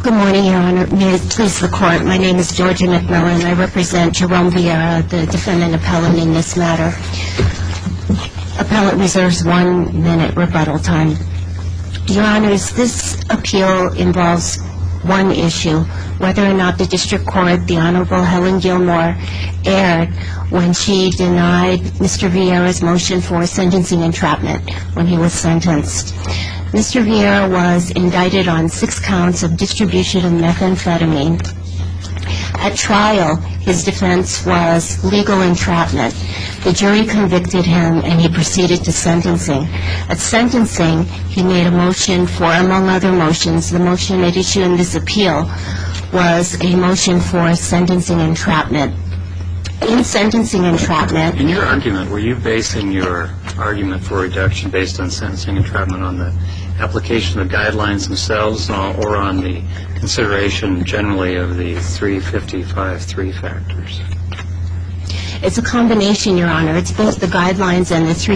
Good morning, Your Honor. May it please the Court, my name is Georgia McMillan. I represent Jerome Vieira, the defendant appellant in this matter. Appellant reserves 1 minute rebuttal time. Your Honors, this appeal involves one issue, whether or not the District Court, the Honorable Helen Gilmore, erred when she denied Mr. Vieira's motion for sentencing entrapment when he was sentenced. Mr. Vieira was indicted on 6 counts of distribution of methamphetamine. At trial, his defense was legal entrapment. The jury convicted him and he proceeded to sentencing. At sentencing, he made a motion for, among other motions, the motion at issue in this appeal was a motion for sentencing entrapment. In sentencing entrapment... In your argument, were you basing your argument for reduction based on sentencing entrapment on the application of the guidelines themselves or on the consideration generally of the 355-3 factors? It's a combination, Your Honor. It's both the guidelines and the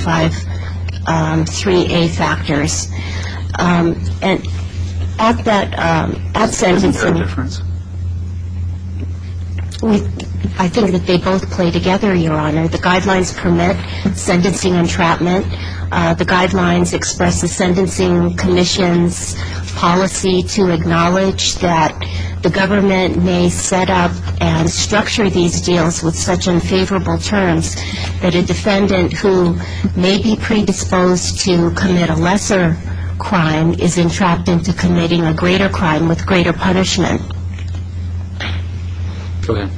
355-3A factors. And at sentencing... Isn't there a difference? I think that they both play together, Your Honor. The guidelines permit sentencing entrapment. The guidelines express the Sentencing Commission's policy to acknowledge that the government may set up and structure these deals with such unfavorable terms that a defendant who may be predisposed to commit a lesser crime is entrapped into committing a greater crime with greater punishment. Go ahead.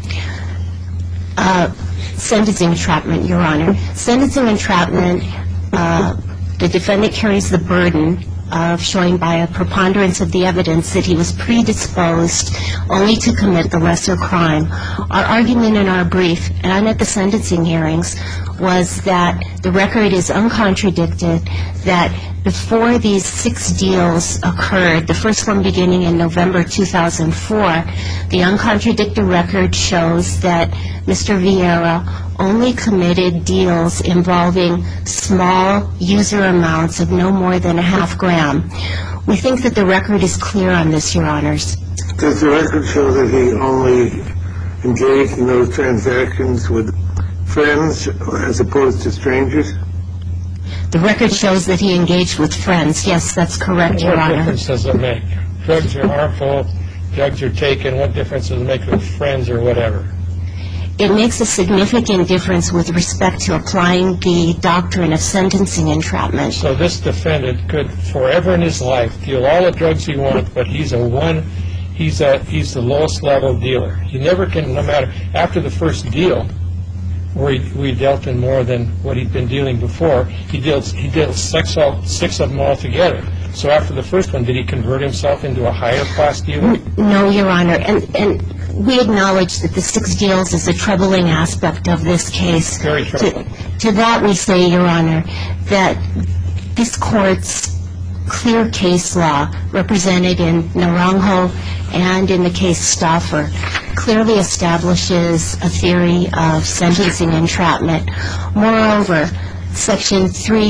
Sentencing entrapment, Your Honor. Sentencing entrapment, the defendant carries the burden of showing by a preponderance of the evidence that he was predisposed only to commit the lesser crime. Our argument in our brief and at the sentencing hearings was that the record is uncontradicted, that before these 6 deals occurred, the first one beginning in November 2004, the uncontradicted record shows that Mr. Vieira only committed deals involving small user amounts of no more than a half gram. We think that the record is clear on this, Your Honors. Does the record show that he only engaged in those transactions with friends as opposed to strangers? The record shows that he engaged with friends. Yes, that's correct, Your Honor. What difference does it make? Drugs are harmful, drugs are taken. What difference does it make with friends or whatever? It makes a significant difference with respect to applying the doctrine of sentencing entrapment. So this defendant could forever in his life deal all the drugs he wants, but he's the lowest level dealer. He never can, no matter, after the first deal, where we dealt in more than what he'd been dealing before, he dealt 6 of them all together. So after the first one, did he convert himself into a higher class dealer? No, Your Honor, and we acknowledge that the 6 deals is a troubling aspect of this case. Very troubling. To that we say, Your Honor, that this Court's clear case law represented in Naranjo and in the case Stauffer clearly establishes a theory of sentencing entrapment. Moreover, Section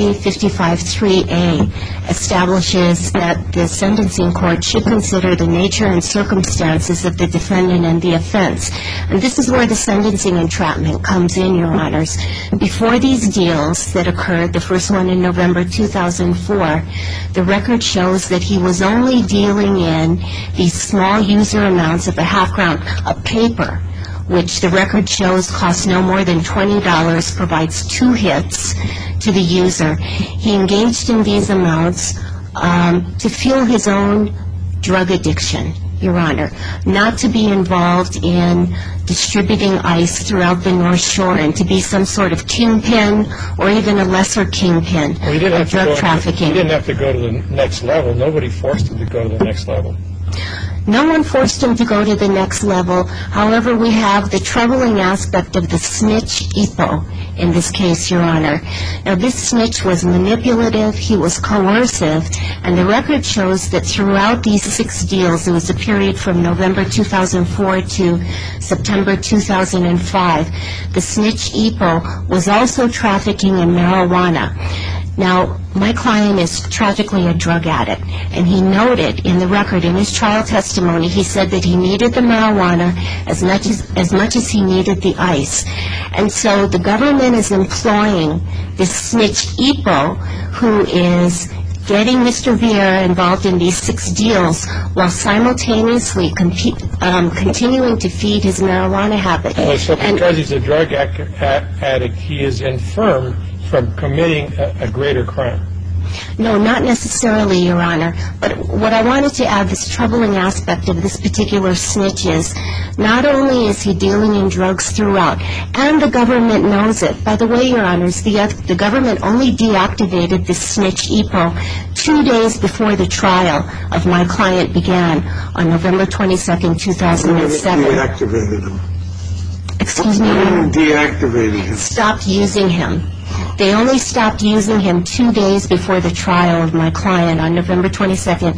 355-3A establishes that the sentencing court should consider the nature and circumstances of the defendant and the offense. And this is where the sentencing entrapment comes in, Your Honors. Before these deals that occurred, the first one in November 2004, the record shows that he was only dealing in these small user amounts of a half gram of paper, which the record shows costs no more than $20, provides 2 hits to the user. He engaged in these amounts to fuel his own drug addiction, Your Honor, not to be involved in distributing ice throughout the North Shore and to be some sort of kingpin or even a lesser kingpin of drug trafficking. He didn't have to go to the next level. Nobody forced him to go to the next level. No one forced him to go to the next level. However, we have the troubling aspect of the snitch EPO in this case, Your Honor. Now, this snitch was manipulative, he was coercive, and the record shows that throughout these 6 deals, it was a period from November 2004 to September 2005, the snitch EPO was also trafficking in marijuana. Now, my client is tragically a drug addict, and he noted in the record, in his trial testimony, he said that he needed the marijuana as much as he needed the ice. And so the government is employing this snitch Ipo, who is getting Mr. Vieira involved in these 6 deals while simultaneously continuing to feed his marijuana habit. So because he's a drug addict, he is infirm from committing a greater crime? No, not necessarily, Your Honor. But what I wanted to add, this troubling aspect of this particular snitch is, not only is he dealing in drugs throughout, and the government knows it. By the way, Your Honors, the government only deactivated this snitch Ipo 2 days before the trial of my client began on November 22nd, 2007. Deactivated him. Excuse me, Your Honor? Deactivated him. Stopped using him. They only stopped using him 2 days before the trial of my client on November 22nd,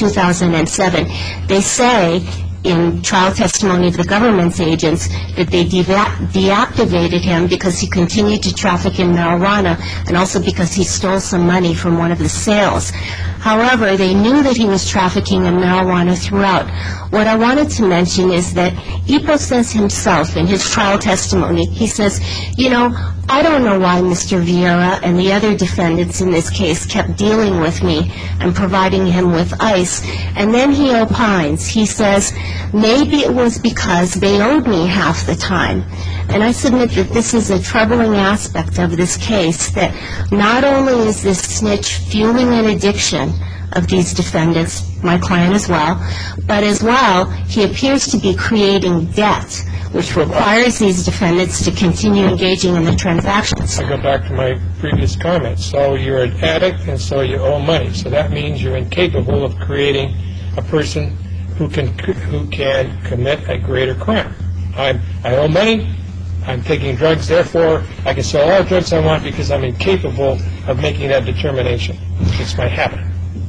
2007. They say in trial testimony of the government's agents that they deactivated him because he continued to traffic in marijuana and also because he stole some money from one of the sales. However, they knew that he was trafficking in marijuana throughout. What I wanted to mention is that Ipo says himself in his trial testimony, he says, you know, I don't know why Mr. Vieira and the other defendants in this case kept dealing with me and providing him with ice. And then he opines. He says, maybe it was because they owed me half the time. And I submit that this is a troubling aspect of this case, that not only is this snitch fueling an addiction of these defendants, my client as well, but as well, he appears to be creating debt, which requires these defendants to continue engaging in the transactions. I go back to my previous comment. So you're an addict, and so you owe money. So that means you're incapable of creating a person who can commit a greater crime. I owe money. I'm taking drugs. Therefore, I can sell all the drugs I want because I'm incapable of making that determination. It's my habit.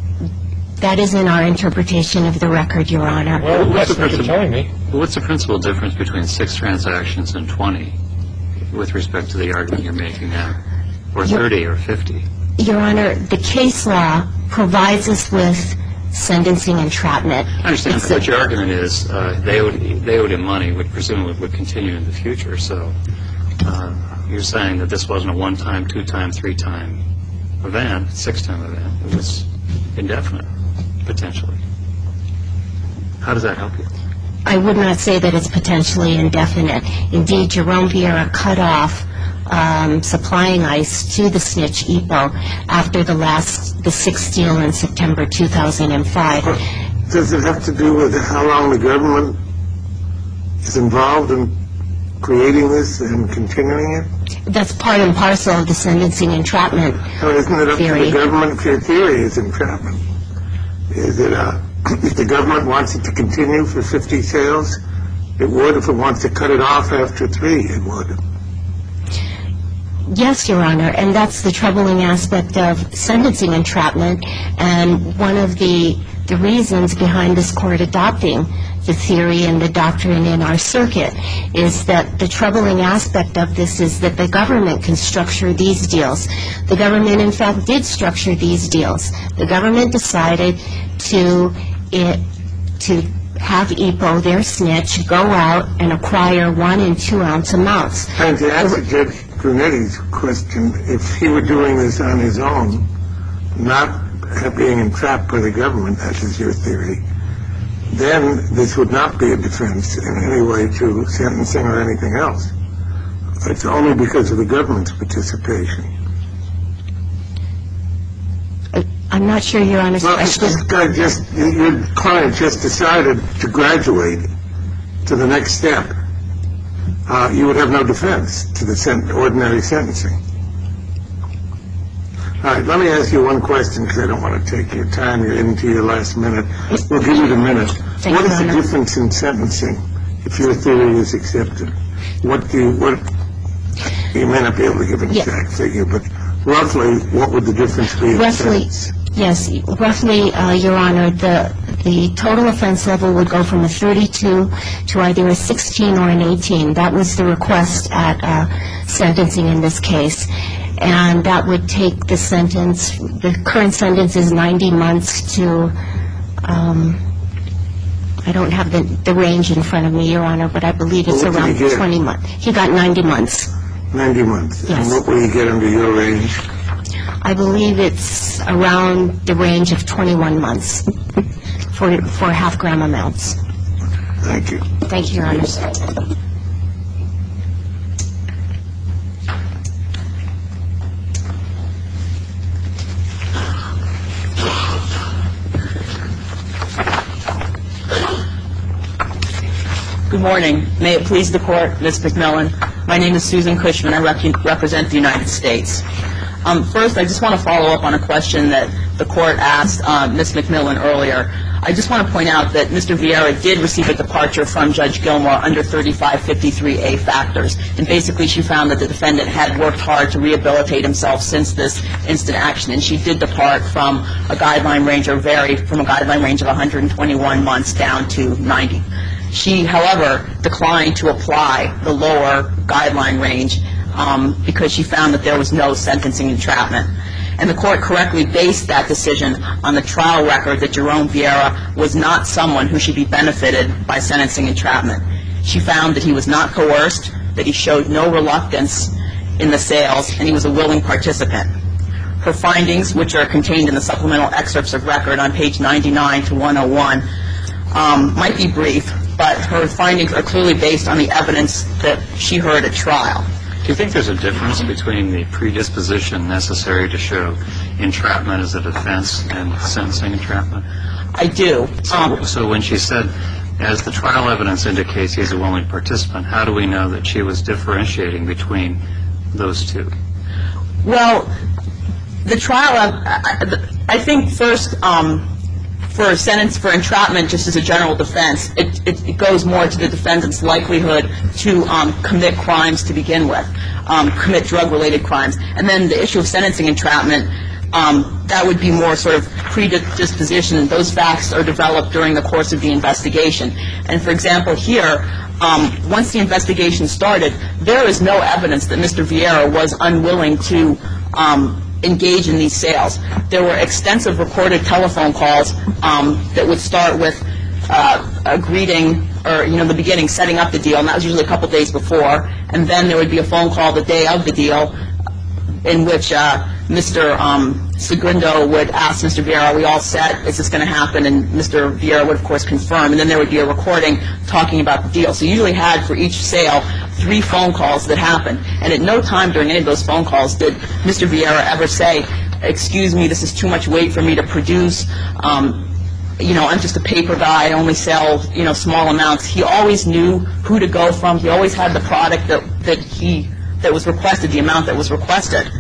That isn't our interpretation of the record, Your Honor. Well, that's what you're telling me. What's the principal difference between 6 transactions and 20 with respect to the argument you're making now? Or 30 or 50? Your Honor, the case law provides us with sentencing entrapment. I understand, but your argument is they owed him money, which presumably would continue in the future. So you're saying that this wasn't a 1-time, 2-time, 3-time event, 6-time event. It was indefinite, potentially. How does that help you? I would not say that it's potentially indefinite. Indeed, Jerome Vieira cut off supplying ice to the snitch Ipo after the 6th deal in September 2005. Does it have to do with how long the government is involved in creating this and continuing it? That's part and parcel of the sentencing entrapment Isn't it up theory. to the government if your theory is entrapment? Is it if the government wants it to continue for 50 sales, it would. If it wants to cut it off after 3, it would. Yes, Your Honor, and that's the troubling aspect of sentencing entrapment, and one of the reasons behind this court adopting the theory and the doctrine in our circuit is that the troubling aspect of this is that the government can structure these deals. The government, in fact, did structure these deals. The government decided to have Ipo, their snitch, go out and acquire 1- and 2-ounce amounts. And to answer Judge Brunetti's question, if he were doing this on his own, not being entrapped by the government, as is your theory, then this would not be a defense in any way to sentencing or anything else. It's only because of the government's participation. I'm not sure Your Honor's question. Your client just decided to graduate to the next step. You would have no defense to the ordinary sentencing. All right, let me ask you one question because I don't want to take your time. You're into your last minute. We'll give you the minute. What is the difference in sentencing if your theory is accepted? You may not be able to give an exact figure, but roughly, what would the difference be in sentence? Yes, roughly, Your Honor, the total offense level would go from a 32 to either a 16 or an 18. That was the request at sentencing in this case. and that would take the sentence, the current sentence is 90 months to, I don't have the range in front of me, Your Honor, but I believe it's around 20 months. He got 90 months. 90 months. Yes. And what will you get under your range? I believe it's around the range of 21 months for half-gram amounts. Thank you. Thank you, Your Honors. Good morning. May it please the Court, Ms. McMillan. My name is Susan Cushman. I represent the United States. First, I just want to follow up on a question that the Court asked Ms. McMillan earlier. I just want to point out that Mr. Vieira did receive a departure from Judge Gilmour under 3553A factors, and basically she found that the defendant had worked hard to rehabilitate himself since this instant action, and she did depart from a guideline range, or vary from a guideline range of 121 months down to 90. She, however, declined to apply the lower guideline range because she found that there was no sentencing entrapment. And the Court correctly based that decision on the trial record that Jerome Vieira was not someone who should be benefited by sentencing entrapment. She found that he was not coerced, that he showed no reluctance in the sales, and he was a willing participant. Her findings, which are contained in the supplemental excerpts of record on page 99 to 101, might be brief, but her findings are clearly based on the evidence that she heard at trial. Do you think there's a difference between the predisposition necessary to show entrapment as a defense and sentencing entrapment? I do. So when she said, as the trial evidence indicates he's a willing participant, how do we know that she was differentiating between those two? Well, the trial, I think first, for a sentence for entrapment, just as a general defense, it goes more to the defendant's likelihood to commit crimes to begin with, commit drug-related crimes. And then the issue of sentencing entrapment, that would be more sort of predisposition. Those facts are developed during the course of the investigation. And for example, here, once the investigation started, there is no evidence that Mr. Vieira was unwilling to engage in these sales. There were extensive recorded telephone calls that would start with a greeting, or, the beginning, setting up the deal, and that was usually a couple days before, and then there would be a phone call the day of the deal in which Mr. Segundo would ask Mr. Vieira, are we all set? Is this going to happen? And Mr. Vieira would, of course, confirm, and then there would be a recording talking about the deal. So you usually had, for each sale, 3 phone calls that happened, and at no time during any of those phone calls did Mr. Vieira ever say, excuse me, this is too much weight for me to produce, I'm just a paper guy, I only sell, small amounts. He always knew who to go from. He always had the product that was requested, the amount that was requested.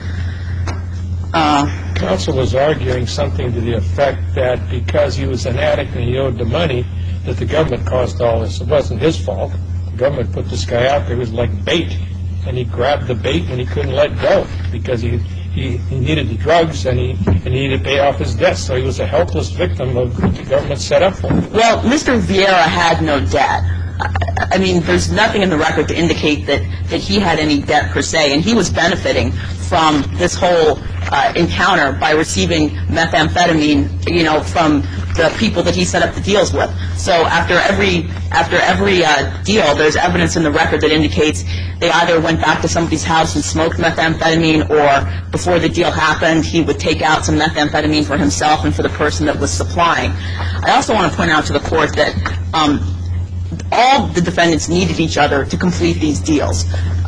Counsel was arguing something to the effect that because he was an addict and he owed the money, that the government caused all this. It wasn't his fault. The government put this guy out there. It was like bait, and he grabbed the bait and he couldn't let go because he needed the drugs and he needed to pay off his debts. So he was a helpless victim of what the government set up for him. Well, Mr. Vieira had no debt. I mean, there's nothing in the record to indicate that he had any debt per se, and he was benefiting from this whole encounter by receiving methamphetamine, from the people that he set up the deals with. So after every deal, there's evidence in the record that indicates they either went back to somebody's house and smoked methamphetamine, or before the deal happened, he would take out some methamphetamine for himself and for the person that was supplying. I also want to point out to the court that all the defendants needed each other to complete these deals.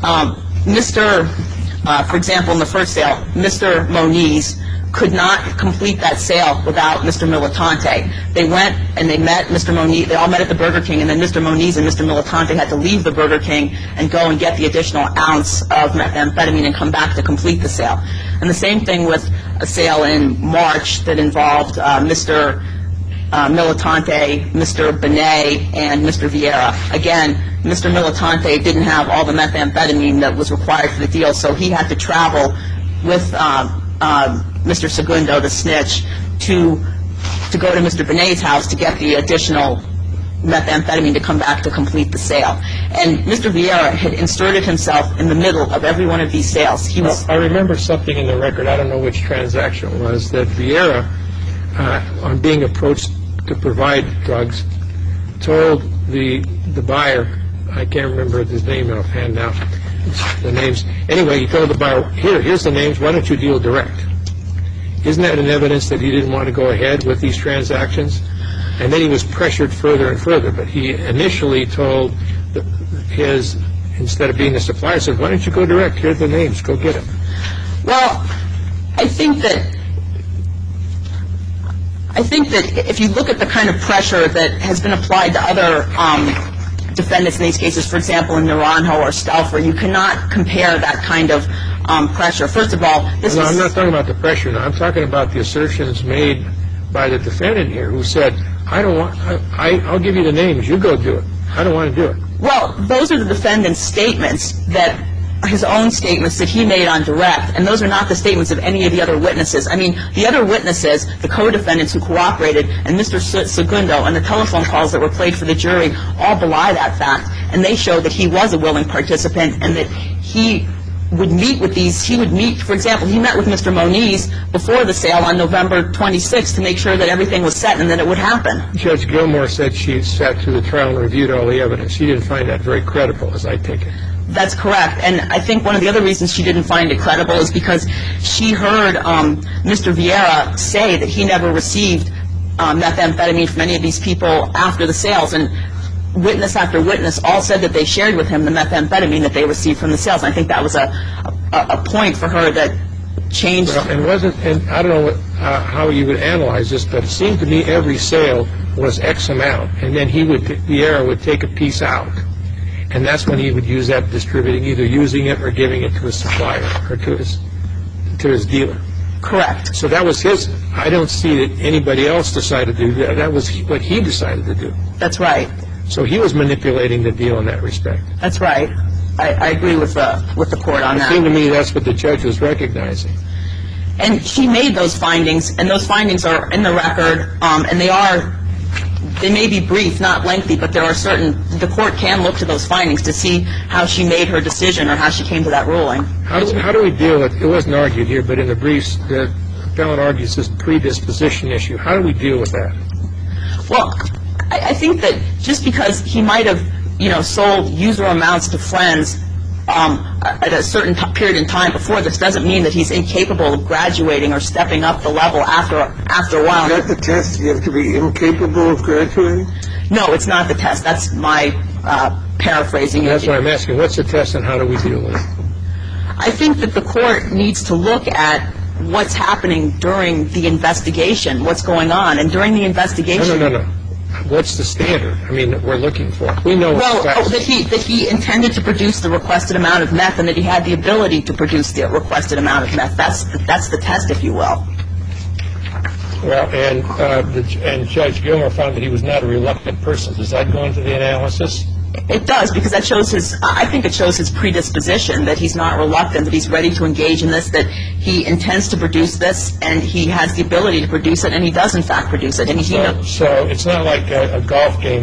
For example, in the first sale, Mr. Moniz could not complete that sale without Mr. Militante. They went and they met Mr. Moniz. They all met at the Burger King, and then Mr. Moniz and Mr. Militante had to leave the Burger King and go and get the additional ounce of methamphetamine and come back to complete the sale. And the same thing with a sale in March that involved Mr. Militante, Mr. Benet, and Mr. Vieira. Again, Mr. Militante didn't have all the methamphetamine that was required for the deal, so he had to travel with Mr. Segundo, the snitch, to go to Mr. Benet's house to get the additional methamphetamine to come back to complete the sale. And Mr. Vieira had inserted himself in the middle of every one of these sales. He was. I remember something in the record, I don't know which transaction it was, that Vieira, on being approached to provide drugs, told the buyer, I can't remember his name offhand now, the names. Anyway, he told the buyer, here's the names, why don't you deal direct? Isn't that an evidence that he didn't want to go ahead with these transactions? And then he was pressured further and further. But he initially told instead of being the supplier, said, why don't you go direct? Here are the names. Go get them. Well, I think that if you look at the kind of pressure that has been applied to other defendants in these cases, for example, in Naranjo or Stauffer, you cannot compare that kind of pressure. First of all, I'm not talking about the pressure now. I'm talking about the assertions made by the defendant here, who said, I'll give you the names. You go do it. I don't want to do it. Well, those are the defendant's statements, his own statements that he made on direct, and those are not the statements of any of the other witnesses. I mean, the other witnesses, the co-defendants who cooperated, and Mr. Segundo, and the telephone calls that were played for the jury all belie that fact, and they show that he was a willing participant and that he would meet, for example, he met with Mr. Moniz before the sale on November 26th to make sure that everything was set and that it would happen. Judge Gilmore said she sat through the trial and reviewed all the evidence. She didn't find that very credible, as I take it. That's correct. And I think one of the other reasons she didn't find it credible is because she heard Mr. Vieira say that he never received methamphetamine from any of these people after the sales. And witness after witness all said that they shared with him the methamphetamine that they received from the sales. And I think that was a point for her that changed. Well, and I don't know how you would analyze this, but it seemed to me every sale was X amount, and then Vieira would take a piece out. And that's when he would use that distributing, either using it or giving it to his supplier or to his dealer. Correct. So that was his. I don't see that anybody else decided to do that. That was what he decided to do. That's right. So he was manipulating the deal in that respect. That's right. I agree with the court on that. It seemed to me that's what the judge was recognizing. And she made those findings, and those findings are in the record, and they may be brief, not lengthy, but the court can look to those findings to see how she made her decision or how she came to that ruling. How do we deal with, it wasn't argued here, but in the briefs, the appellant argues this predisposition issue. How do we deal with that? Well, I think that just because he might have, sold user amounts to friends at a certain period in time before this doesn't mean that he's incapable of graduating or stepping up the level after a while. Is that the test? You have to be incapable of graduating? No, it's not the test. That's my paraphrasing. That's what I'm asking. What's the test and how do we deal with it? I think that the court needs to look at what's happening during the investigation, what's going on. And during the investigation... No. What's the standard? We're looking for. We know that he intended to produce the requested amount of meth and that he had the ability to produce the requested amount of meth. That's the test, if you will. Well, and Judge Gilmer found that he was not a reluctant person. Does that go into the analysis? It does, because I think it shows his predisposition, that he's not reluctant, that he's ready to engage in this, that he intends to produce this, and he has the ability to produce it, and he does, in fact, produce it. And so it's not like a golf game,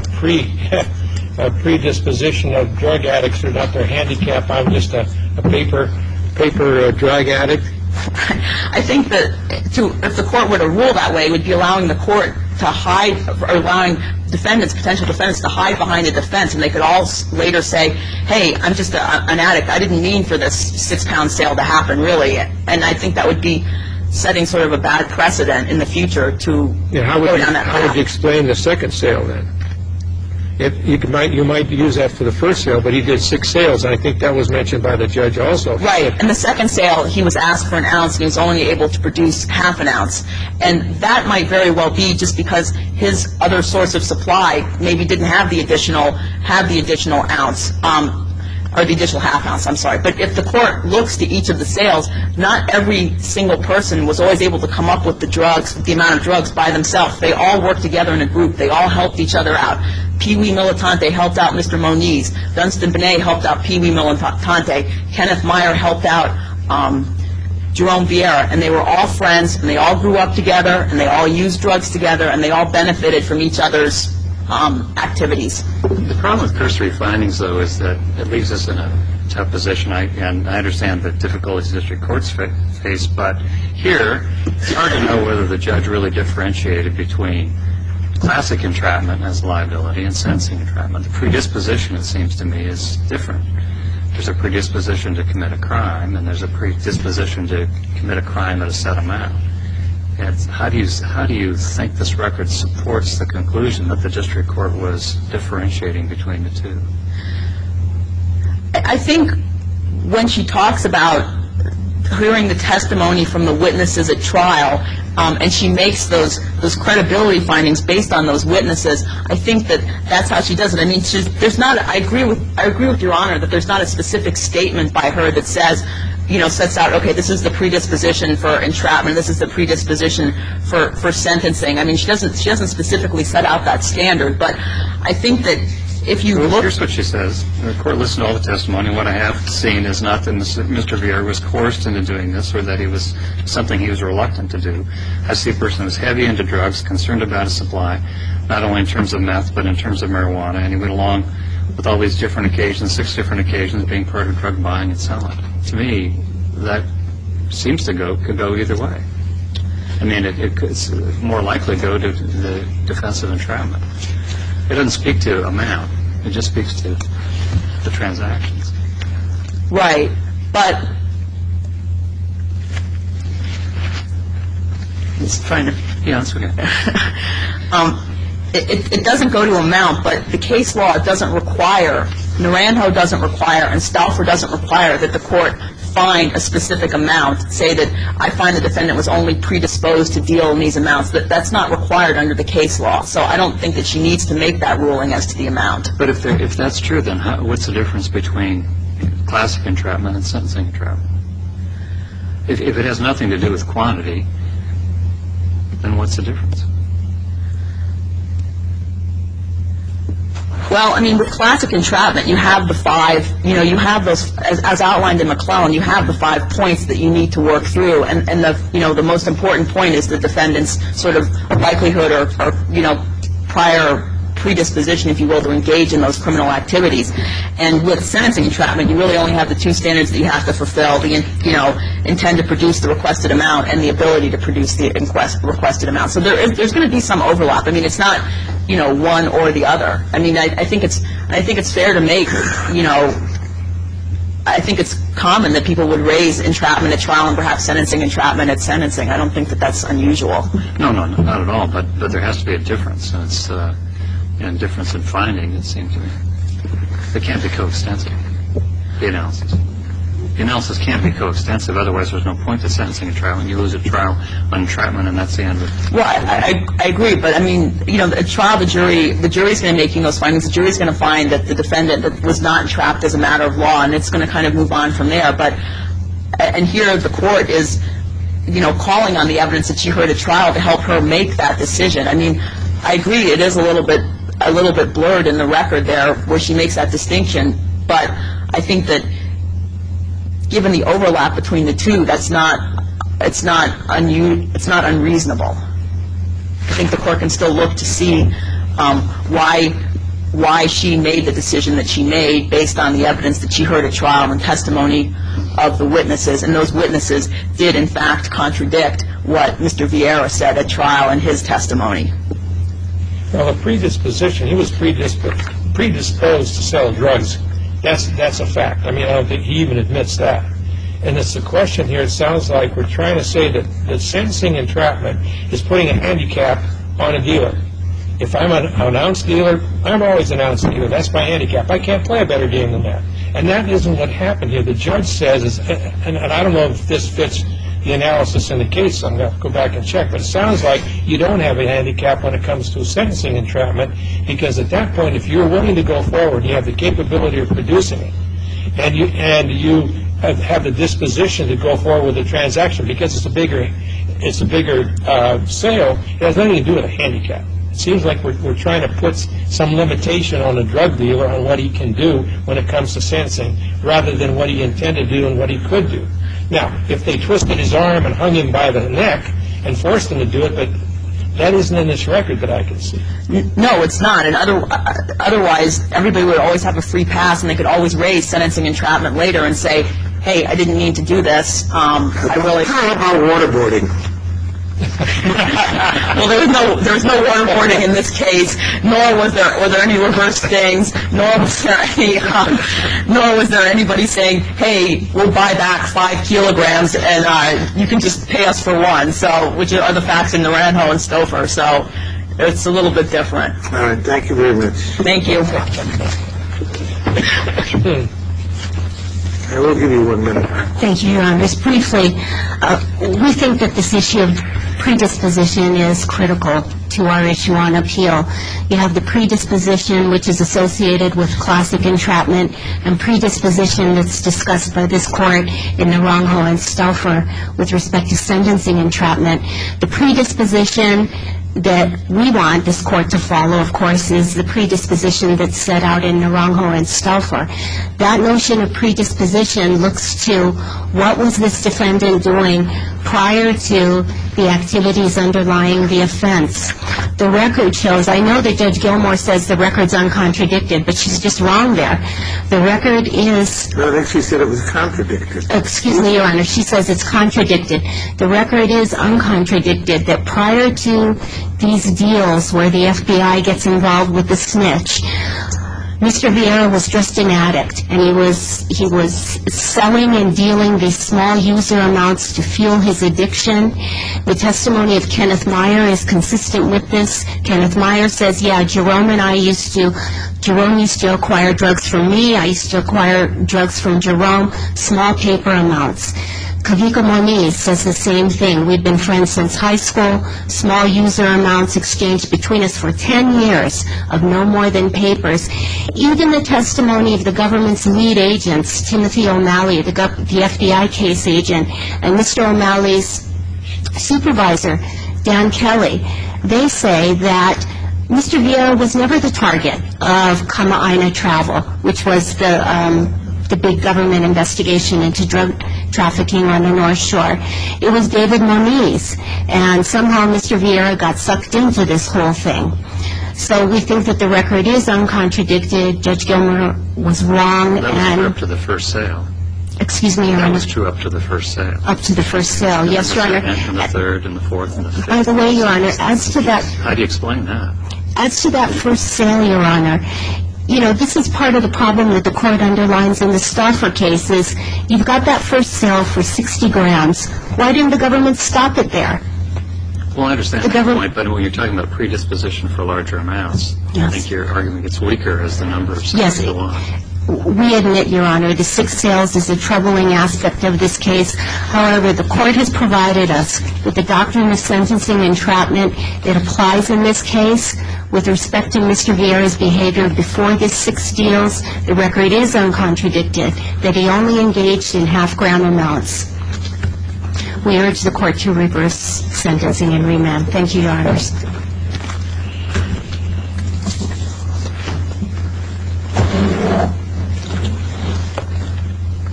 a predisposition of drug addicts are not their handicap. I'm just a paper drug addict. I think that if the court were to rule that way, it would be allowing the court to hide, or allowing potential defendants to hide behind a defense, and they could all later say, hey, I'm just an addict. I didn't mean for this 6-pound sale to happen, really. And I think that would be setting sort of a bad precedent in the future to go down that path. How would you explain the second sale, then? You might use that for the first sale, but he did 6 sales, and I think that was mentioned by the judge also. Right. And the second sale, he was asked for an ounce, and he was only able to produce half an ounce. And that might very well be just because his other source of supply maybe didn't have the additional ounce, or the additional half ounce, I'm sorry. But if the court looks to each of the sales, not every single person was always able to come up with the amount of drugs by themselves. They all worked together in a group. They all helped each other out. Pee Wee Militante helped out Mr. Moniz. Dunstan Benet helped out Pee Wee Militante. Kenneth Meyer helped out Jerome Vieira. And they were all friends, and they all grew up together, and they all used drugs together, and they all benefited from each other's activities. The problem with cursory findings, though, is that it leaves us in a tough position. And I understand the difficulties district courts face, but here it's hard to know whether the judge really differentiated between classic entrapment as liability and sentencing entrapment. The predisposition, it seems to me, is different. There's a predisposition to commit a crime, and there's a predisposition to commit a crime at a set amount. And how do you think this record supports the conclusion that the district court was differentiating between the two? I think when she talks about hearing the testimony from the witnesses at trial, and she makes those credibility findings based on those witnesses, I think that's how she does it. I mean, there's not. I agree with Your Honor that there's not a specific statement by her that says, sets out, okay, this is the predisposition for entrapment, this is the predisposition for sentencing. I mean, she doesn't specifically set out that standard, but I think that if you look... Here's what she says. The court listened to all the testimony. What I have seen is not that Mr. Vieira was coerced into doing this or that he was something he was reluctant to do. I see a person who was heavy into drugs, concerned about his supply, not only in terms of meth, but in terms of marijuana, and he went along with all these different occasions, 6 different occasions, being part of drug buying and selling. To me, that seems to could go either way. I mean, it could more likely go to the defense of entrapment. It doesn't speak to amount. It just speaks to the transactions. Right, but... It's trying to... Yeah, that's okay. It doesn't go to amount, but the case law doesn't require, Naranjo doesn't require, and Stauffer doesn't require that the court find a specific amount, say that I find the defendant was only predisposed to deal in these amounts. That's not required under the case law. So I don't think that she needs to make that ruling as to the amount. But if that's true, then what's the difference between classic entrapment and sentencing entrapment? If it has nothing to do with quantity, then what's the difference? Well, I mean, with classic entrapment, you have the 5, you have those, as outlined in McClellan, you have the 5 points that you need to work through, and the most important point is the defendant's sort of likelihood or prior predisposition, if you will, to engage in those criminal activities. And with sentencing entrapment, you really only have the 2 standards that you have to fulfill, the intend to produce the requested amount and the ability to produce the requested amount. So there's going to be some overlap. I mean, it's not one or the other. I mean, I think it's fair to make, I think it's common that people would raise entrapment at trial and perhaps sentencing entrapment at sentencing. I don't think that that's unusual. No, not at all. But there has to be a difference, and it's a difference in finding, it seems to me. It can't be coextensive, the analysis. The analysis can't be coextensive, otherwise there's no point to sentencing a trial, and you lose a trial on entrapment, and that's the end of it. Well, I agree, but I mean, at trial, the jury's going to be making those findings. The jury's going to find that the defendant was not entrapped as a matter of law, and it's going to kind of move on from there. And here the court is, calling on the evidence that she heard at trial to help her make that decision. I mean, I agree, it is a little bit blurred in the record there where she makes that distinction, but I think that given the overlap between the two, it's not unreasonable. I think the court can still look to see why she made the decision that she made based on the evidence that she heard at trial and testimony of the witnesses, and those witnesses did in fact contradict what Mr. Vieira said at trial in his testimony. Well, the predisposition, he was predisposed to sell drugs. That's a fact. I mean, I don't think he even admits that. And it's the question here, it sounds like we're trying to say that sentencing entrapment is putting a handicap on a dealer. If I'm an ounce dealer, I'm always an ounce dealer. That's my handicap. I can't play a better game than that. And that isn't what happened here. The judge says, and I don't know if this fits the analysis in the case, so I'm going to have to go back and check, but it sounds like you don't have a handicap when it comes to sentencing entrapment, because at that point, if you're willing to go forward, you have the capability of producing it, and you have the disposition to go forward with the transaction because it's a bigger sale. It has nothing to do with a handicap. It seems like we're trying to put some limitation on a drug dealer on what he can do when it comes to sentencing, rather than what he intended to do and what he could do. Now, if they twisted his arm and hung him by the neck and forced him to do it, but that isn't in this record that I can see. No, it's not. And otherwise, everybody would always have a free pass, and they could always raise sentencing entrapment later and say, hey, I didn't mean to do this. How about waterboarding? Well, there was no waterboarding in this case, nor were there any reverse stings, nor was there anybody saying, hey, we'll buy back 5 kilograms and you can just pay us for 1. So, which are the facts in Naranjo and Stouffer. So, it's a little bit different. All right, thank you very much. Thank you. I will give you 1 minute. Thank you, Your Honors. Briefly, we think that this issue of predisposition is critical to our issue on appeal. You have the predisposition, which is associated with classic entrapment, and predisposition that's discussed by this court in Naranjo and Stouffer with respect to sentencing entrapment. The predisposition that we want this court to follow, of course, is the predisposition that's set out in Naranjo and Stouffer. That notion of predisposition looks to what was this defendant doing prior to the activities underlying the offense. The record shows, I know that Judge Gilmour says the record's uncontradicted, but she's just wrong there. The record is... No, I think she said it was contradicted. Excuse me, Your Honor. She says it's contradicted. The record is uncontradicted that prior to these deals where the FBI gets involved with the snitch, Mr. Vieira was just an addict, and he was selling and dealing these small user amounts to fuel his addiction. The testimony of Kenneth Meyer is consistent with this. Kenneth Meyer says, yeah, Jerome used to acquire drugs from me. I used to acquire drugs from Jerome, small paper amounts. Kavika Moniz says the same thing. We've been friends since high school. Small user amounts exchanged between us for 10 years of no more than papers. Even the testimony of the government's lead agents, Timothy O'Malley, the FBI case agent, and Mr. O'Malley's supervisor, Dan Kelly, they say that Mr. Vieira was never the target of Kama'aina Travel, which was the big government investigation into drug trafficking on the North Shore. It was David Moniz, and somehow Mr. Vieira got sucked into this whole thing. So we think that the record is uncontradicted. Judge Gilmour was wrong. That was true up to the first sale. Excuse me, Your Honor. That was true up to the first sale. Up to the first sale, yes, Your Honor. And the third, and the fourth, and the fifth. By the way, Your Honor, as to that... How do you explain that? As to that first sale, Your Honor, you know, this is part of the problem that the court underlines in the Stauffer case is you've got that first sale for 60 grams. Why didn't the government stop it there? Well, I understand that point, but when you're talking about predisposition for larger amounts, I think your argument gets weaker as the number of sales go on. We admit, Your Honor, the 6 sales is a troubling aspect of this case. However, the court has provided us with the doctrine of sentencing entrapment. It applies in this case. With respect to Mr. Vieira's behavior before the 6 deals, the record is uncontradicted that he only engaged in half-gram amounts. We urge the court to reverse sentencing and remand. Thank you, Your Honors.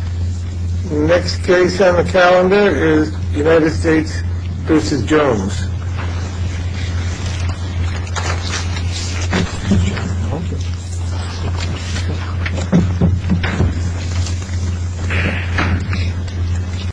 The next case on the calendar is United States versus Jones.